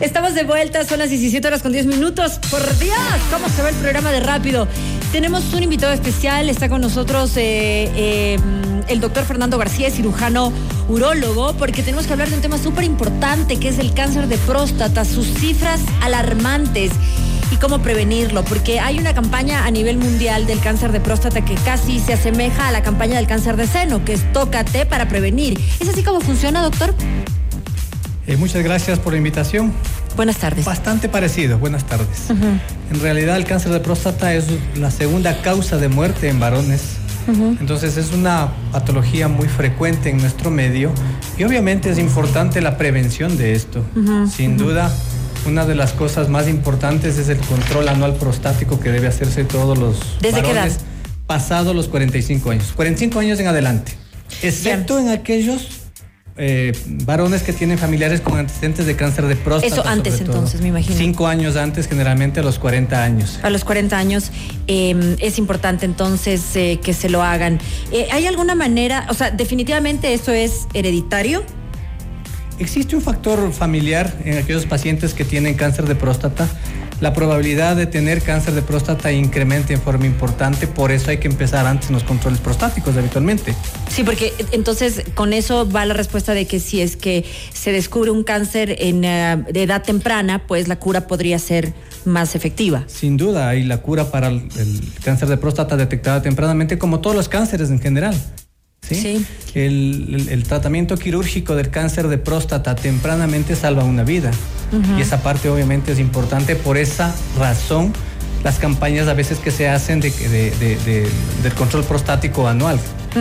Estamos de vuelta, son las 17:10. Por Dios, ¿cómo se va el programa de rápido? Tenemos un invitado especial, está con nosotros el doctor Fernando García, cirujano urólogo, porque tenemos que hablar de un tema súper importante, que es el cáncer de próstata, sus cifras alarmantes y cómo prevenirlo, porque hay una campaña a nivel mundial del cáncer de próstata que casi se asemeja a la campaña del cáncer de seno, que es Tócate para prevenir. ¿Es así como funciona, doctor? Muchas gracias por la invitación. Buenas tardes. Bastante parecido, buenas tardes. En realidad el cáncer de próstata es la segunda causa de muerte en varones. Entonces es una patología muy frecuente en nuestro medio y obviamente es importante la prevención de esto. Sin duda, una de las cosas más importantes es el control anual prostático que debe hacerse todos los ¿Desde varones qué edad? Pasados los 45 años. 45 años en adelante, excepto en aquellos varones que tienen familiares con antecedentes de cáncer de próstata. Eso antes, entonces, me imagino. 5 años antes, generalmente a los 40 años. A los 40 años es importante entonces que se lo hagan. ¿Hay alguna manera, o sea, definitivamente eso es hereditario? Existe un factor familiar en aquellos pacientes que tienen cáncer de próstata. La probabilidad de tener cáncer de próstata incrementa en forma importante, por eso hay que empezar antes en los controles prostáticos habitualmente. Sí, porque entonces con eso va la respuesta de que si es que se descubre un cáncer de edad temprana, pues la cura podría ser más efectiva. Sin duda, hay la cura para el cáncer de próstata detectada tempranamente, como todos los cánceres en general. ¿Sí? El tratamiento quirúrgico del cáncer de próstata tempranamente salva una vida. Y esa parte obviamente es importante. Por esa razón, las campañas a veces que se hacen del control prostático anual.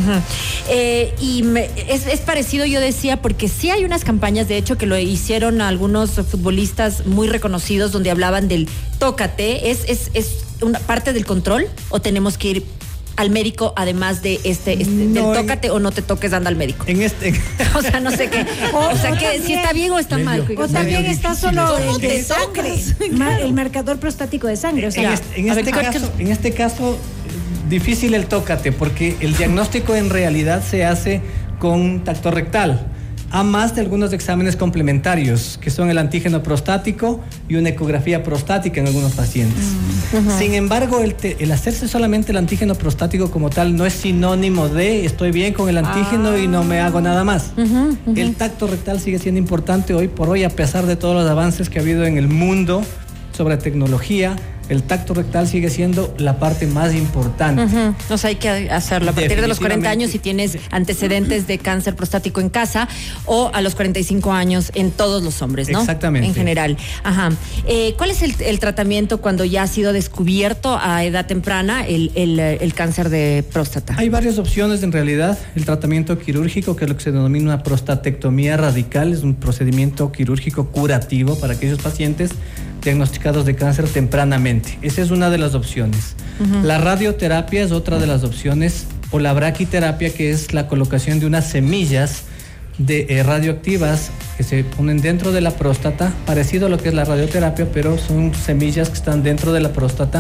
Es parecido, yo decía, porque sí hay unas campañas, de hecho, que lo hicieron algunos futbolistas muy reconocidos, donde hablaban del tócate. ¿Es una parte del control o tenemos que ir al médico, además de del tócate o no te toques, anda al médico? O sea, no sé qué. O sea, que si está bien o está mal. O también está solo el de sangre, el marcador prostático de sangre. O sea, en este caso, difícil el tócate, porque el diagnóstico en realidad se hace con tacto rectal, a más de algunos exámenes complementarios, que son el antígeno prostático y una ecografía prostática en algunos pacientes. Sin embargo, el hacerse solamente el antígeno prostático como tal no es sinónimo de estoy bien con el antígeno y no me hago nada más. El tacto rectal sigue siendo importante hoy por hoy, a pesar de todos los avances que ha habido en el mundo sobre tecnología. El tacto rectal sigue siendo la parte más importante. O sea, hay que hacerlo a partir de los 40 años si tienes antecedentes de cáncer prostático en casa, o a los 45 años en todos los hombres, ¿no? Exactamente. En general. ¿Cuál es el tratamiento cuando ya ha sido descubierto a edad temprana el cáncer de próstata? Hay varias opciones en realidad. El tratamiento quirúrgico, que es lo que se denomina una prostatectomía radical, es un procedimiento quirúrgico curativo para aquellos pacientes diagnosticados de cáncer tempranamente. Esa es una de las opciones. La radioterapia es otra de las opciones, o la braquiterapia, que es la colocación de unas semillas radioactivas que se ponen dentro de la próstata, parecido a lo que es la radioterapia, pero son semillas que están dentro de la próstata.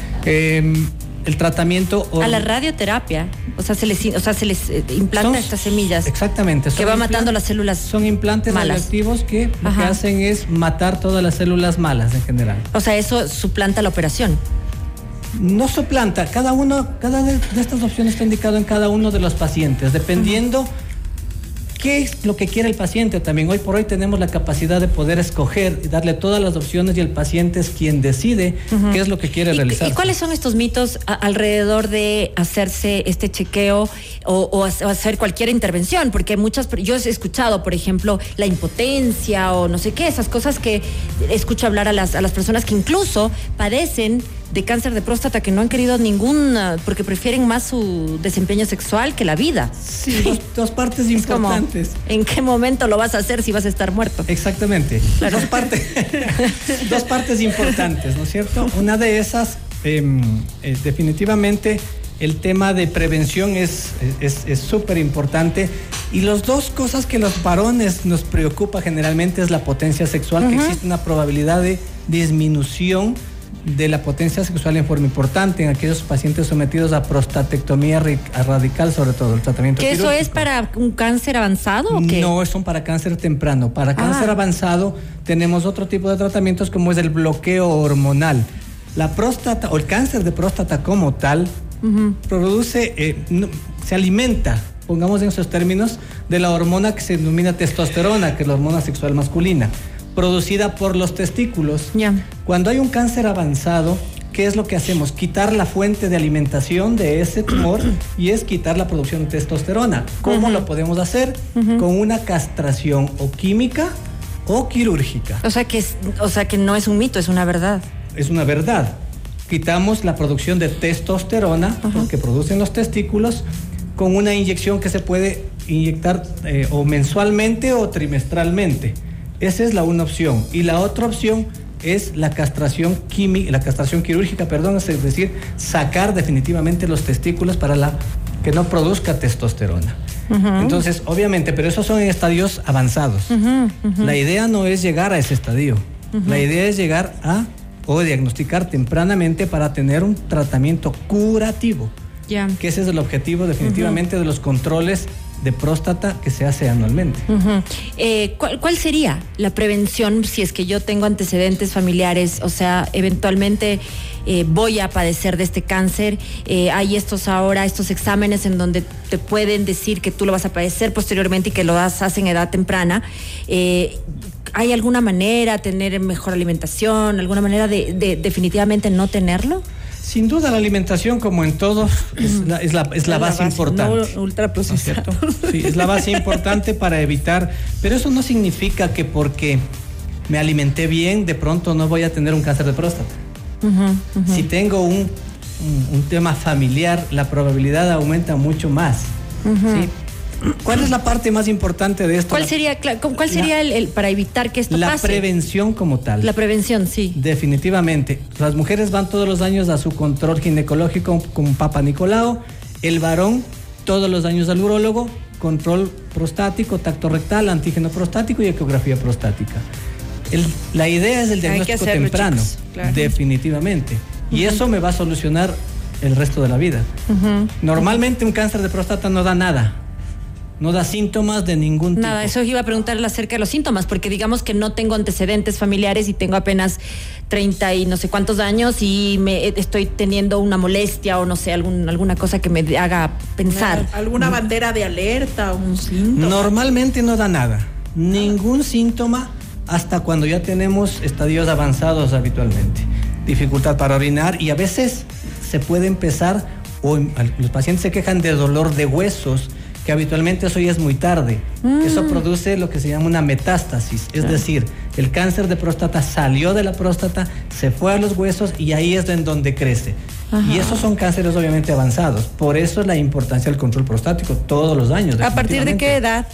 El tratamiento... A la radioterapia, o sea, se les implanta estas semillas. Exactamente. Que va matando las células Son implantes malas. radioactivos que lo que hacen es matar todas las células malas en general. O sea, eso suplanta la operación. No suplanta, cada de estas opciones está indicado en cada uno de los pacientes, dependiendo qué es lo que quiere el paciente también. Hoy por hoy tenemos la capacidad de poder escoger y darle todas las opciones, y el paciente es quien decide qué es lo que quiere realizar. ¿Y cuáles son estos mitos alrededor de hacerse este chequeo o hacer cualquier intervención? Porque yo he escuchado, por ejemplo, la impotencia o no sé qué, esas cosas que escucho hablar a las personas que incluso padecen de cáncer de próstata, que no han querido porque prefieren más su desempeño sexual que la vida. Sí, dos partes importantes. ¿En qué momento lo vas a hacer si vas a estar muerto? Exactamente. Claro. Dos partes importantes, ¿no es cierto? Una de esas, definitivamente, el tema de prevención es súper importante. Y las dos cosas que los varones nos preocupa generalmente es la potencia sexual, que existe una probabilidad de disminución de la potencia sexual en forma importante en aquellos pacientes sometidos a prostatectomía radical, sobre todo el tratamiento ¿Que quirúrgico. eso es para un cáncer avanzado o qué? No, son para cáncer temprano. Para cáncer avanzado tenemos otro tipo de tratamientos como es el bloqueo hormonal. La próstata o el cáncer de próstata como tal produce, se alimenta, pongamos en esos términos, de la hormona que se denomina testosterona, que es la hormona sexual masculina, producida por los testículos. Cuando hay un cáncer avanzado, ¿qué es lo que hacemos? Quitar la fuente de alimentación de ese tumor y es quitar la producción de testosterona. ¿Cómo lo podemos hacer? Con una castración o química o quirúrgica. O sea que no es un mito, es una verdad. Es una verdad. Quitamos la producción de testosterona que producen los testículos con una inyección que se puede inyectar o mensualmente o trimestralmente. Esa es una opción. Y la otra opción es la castración quirúrgica, es decir, sacar definitivamente los testículos para que no produzca testosterona. Entonces, obviamente, pero esos son en estadios avanzados. La idea no es llegar a ese estadio. La idea es llegar o diagnosticar tempranamente para tener un tratamiento curativo. Que ese es el objetivo definitivamente de los controles de próstata que se hace anualmente. ¿Cuál sería la prevención si es que yo tengo antecedentes familiares? O sea, eventualmente voy a padecer de este cáncer. Hay estos exámenes en donde te pueden decir que tú lo vas a padecer posteriormente y que lo hacen en edad temprana. ¿Hay alguna manera, tener mejor alimentación, alguna manera de definitivamente no tenerlo? Sin duda la alimentación, como en todo, es la base importante. No ultraprocesado. Sí, es la base importante para evitar, pero eso no significa que porque me alimenté bien, de pronto no voy a tener un cáncer de próstata. Si tengo un tema familiar, la probabilidad aumenta mucho más. ¿Sí? ¿Cuál es la parte más importante de esto? ¿Cuál sería el para evitar que esto pase? La prevención como tal. La prevención, sí. Definitivamente. Las mujeres van todos los años a su control ginecológico con Papa Nicolau. El varón todos los años al urólogo, control prostático, tacto rectal, antígeno prostático y ecografía prostática. La idea es el diagnóstico temprano, chicos, claro. Definitivamente. Y eso me va a solucionar el resto de la vida. Normalmente un cáncer de próstata no da nada. No da síntomas de ningún tipo. Nada, eso iba a preguntarle acerca de los síntomas, porque digamos que no tengo antecedentes familiares y tengo apenas 30 y no sé cuántos años y estoy teniendo una molestia o no sé, alguna cosa que me haga pensar. ¿Alguna bandera de alerta o un síntoma? Normalmente no da nada, ningún síntoma hasta cuando ya tenemos estadios avanzados habitualmente. Dificultad para orinar y a veces se puede empezar, los pacientes se quejan de dolor de huesos, que habitualmente eso ya es muy tarde. Eso produce lo que se llama una metástasis, es decir, el cáncer de próstata salió de la próstata, se fue a los huesos y ahí es en donde crece. Y esos son cánceres obviamente avanzados. Por eso es la importancia del control prostático todos los años. ¿A partir de qué edad?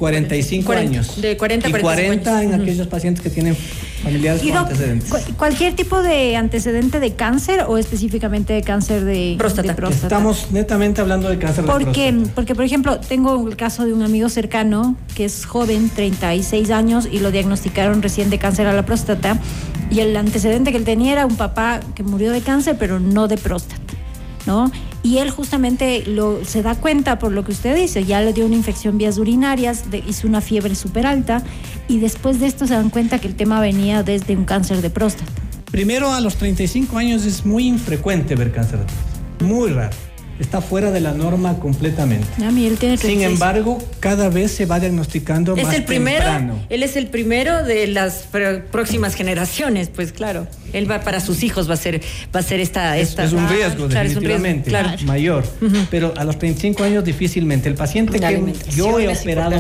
45 años. De 40 a 45 40 años. En aquellos pacientes que tienen familiares con antecedentes. ¿Cualquier tipo de antecedente de cáncer o específicamente de cáncer de próstata? Estamos netamente hablando de cáncer de próstata. Porque, por ejemplo, tengo el caso de un amigo cercano que es joven, 36 años, y lo diagnosticaron recién de cáncer a la próstata. Y el antecedente que él tenía era un papá que murió de cáncer, pero no de próstata, ¿no? Y él justamente se da cuenta, por lo que usted dice, ya le dio una infección vías urinarias, hizo una fiebre súper alta, y después de esto se dan cuenta que el tema venía desde un cáncer de próstata. Primero, a los 35 años es muy infrecuente ver cáncer de próstata, muy raro. Está fuera de la norma completamente. Él tiene 36. Sin embargo, cada vez se va diagnosticando más temprano. Él es el primero de las próximas generaciones, pues claro. Él va para sus hijos, va a ser esta. Es un riesgo, claro, definitivamente, es un riesgo, mayor. Pero a los 35 años difícilmente. El paciente que yo he operado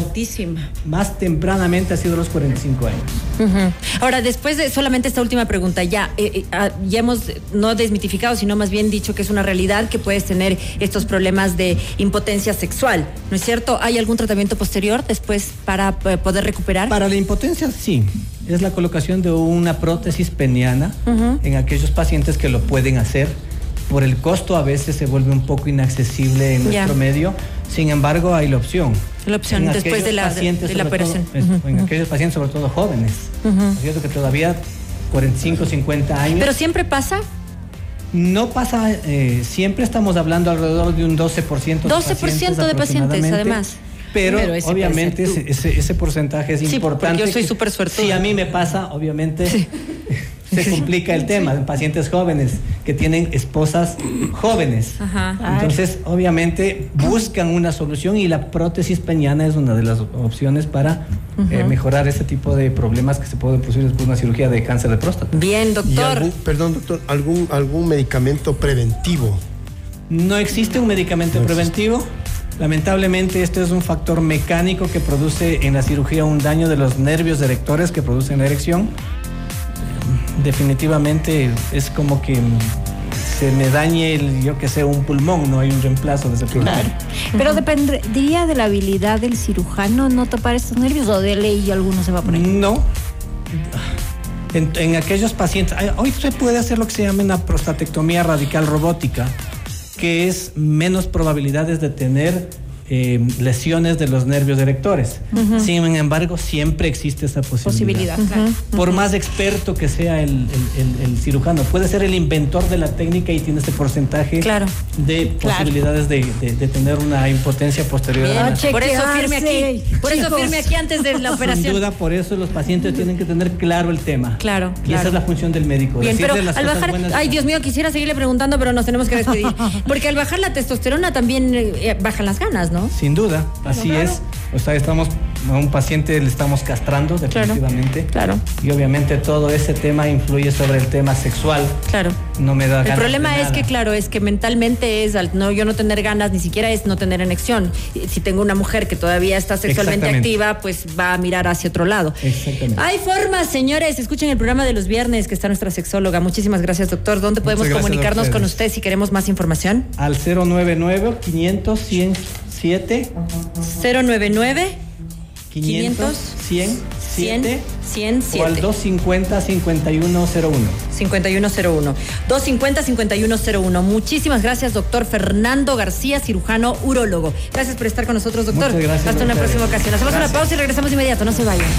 más tempranamente ha sido a los 45 años. Ahora, después de solamente esta última pregunta, ya hemos no desmitificado, sino más bien dicho que es una realidad que puedes tener estos problemas de impotencia sexual, ¿no es cierto? ¿Hay algún tratamiento posterior después para poder recuperar? Para la impotencia, sí. Es la colocación de una prótesis peniana en aquellos pacientes que lo pueden hacer. Por el costo a veces se vuelve un poco inaccesible en nuestro medio. Sin embargo, hay la opción. La opción después de la operación. En aquellos pacientes, sobre todo jóvenes, ¿no es cierto? Que todavía 45, 50 años. ¿Pero siempre pasa? No pasa, siempre estamos hablando alrededor de un 12% 12% de pacientes, además. Pero obviamente ese porcentaje es importante. Porque yo soy súper suertuda. Si a mí me pasa, obviamente se complica el tema. Pacientes jóvenes que tienen esposas jóvenes. Ajá. Entonces, obviamente, buscan una solución y la prótesis peniana es una de las opciones para mejorar ese tipo de problemas que se pueden producir después de una cirugía de cáncer de próstata. Bien, doctor. Perdón, doctor, ¿algún medicamento preventivo? No existe un medicamento preventivo. Lamentablemente, este es un factor mecánico que produce en la cirugía un daño de los nervios erectores que producen la erección. Definitivamente es como que se me dañe un pulmón, no hay un reemplazo de ese problema. Claro. Pero dependería de la habilidad del cirujano no tapar estos nervios, o de ley alguno se va por ahí. No. En aquellos pacientes, hoy se puede hacer lo que se llama una prostatectomía radical robótica, que es menos probabilidades de tener lesiones de los nervios erectores. Sin embargo, siempre existe esa posibilidad. Claro. Por más experto que sea el cirujano, puede ser el inventor de la técnica y tiene ese porcentaje de posibilidades de tener una impotencia posterior. Por eso firme aquí. Por eso firme aquí antes de la operación. Sin duda, por eso los pacientes tienen que tener claro el tema. Claro. Y esa es la función del médico. Bien, pero al bajar, ay Dios mío, quisiera seguirle preguntando, pero nos tenemos que despedir. Porque al bajar la testosterona también bajan las ganas, ¿no? Sin duda, así es. O sea, a un paciente le estamos castrando definitivamente. Claro. Y obviamente todo ese tema influye sobre el tema sexual. Claro. No me da ganas. El problema de es nada. que que mentalmente es yo no tener ganas, ni siquiera es no tener erección. Si tengo una mujer que todavía está sexualmente activa, pues va a mirar hacia otro lado. Exactamente. Hay formas, señores. Escuchen el programa de los viernes que está nuestra sexóloga. Muchísimas gracias, doctor. ¿Dónde podemos comunicarnos con usted si queremos más información? Al 099 500 107 099 500 107 107 o al 250 5101. 5101. 250-5101. Muchísimas gracias, doctor Fernando García, cirujano urólogo. Gracias por estar con nosotros, doctor. Muchas gracias. Hasta una próxima ocasión. Hacemos una pausa y regresamos de inmediato. No se vayan.